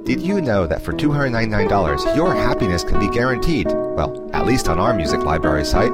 Did you know that for $299, your happiness can be guaranteed? Well, at least on our music library site.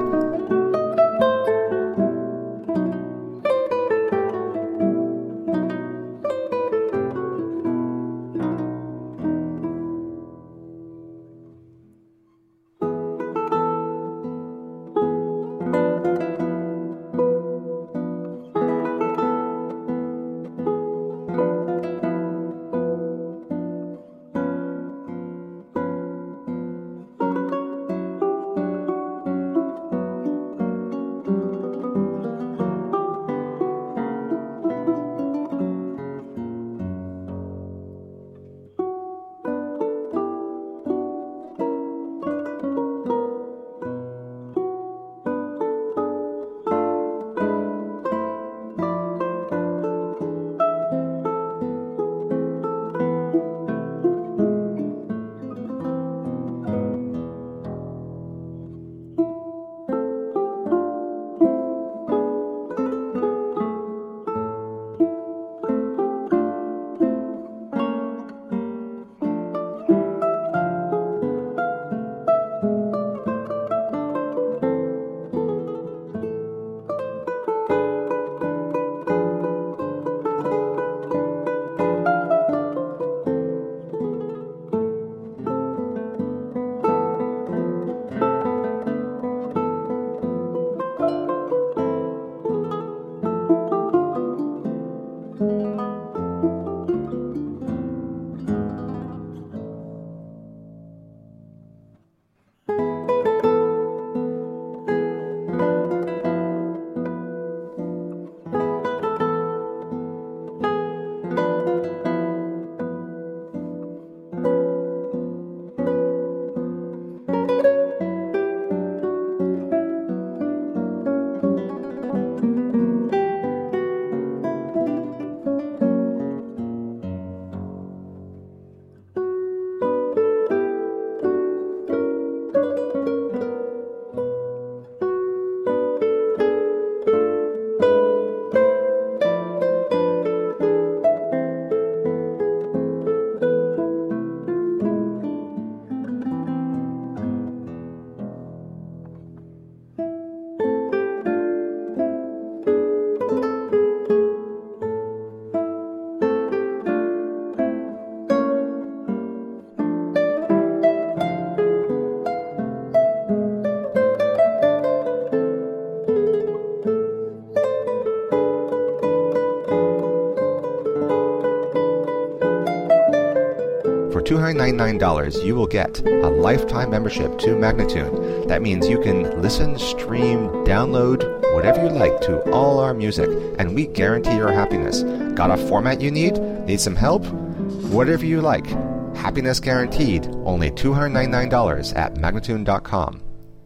For $299, you will get a lifetime membership to Magnatune. That means you can listen, stream, download, whatever you like to all our music, and we guarantee your happiness. Got a format you need? Need some help? Whatever you like. Happiness guaranteed. Only $299 at Magnatune.com.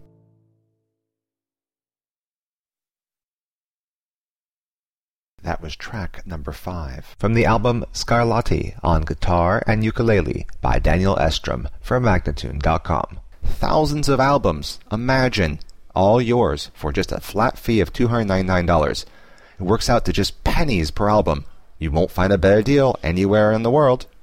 That was track number 5 from the album Scarlatti on guitar and ukulele by Daniel Estrom from Magnatune.com. Thousands of albums, imagine, all yours for just a flat fee of $299. It works out to just pennies per album. You won't find a better deal anywhere in the world.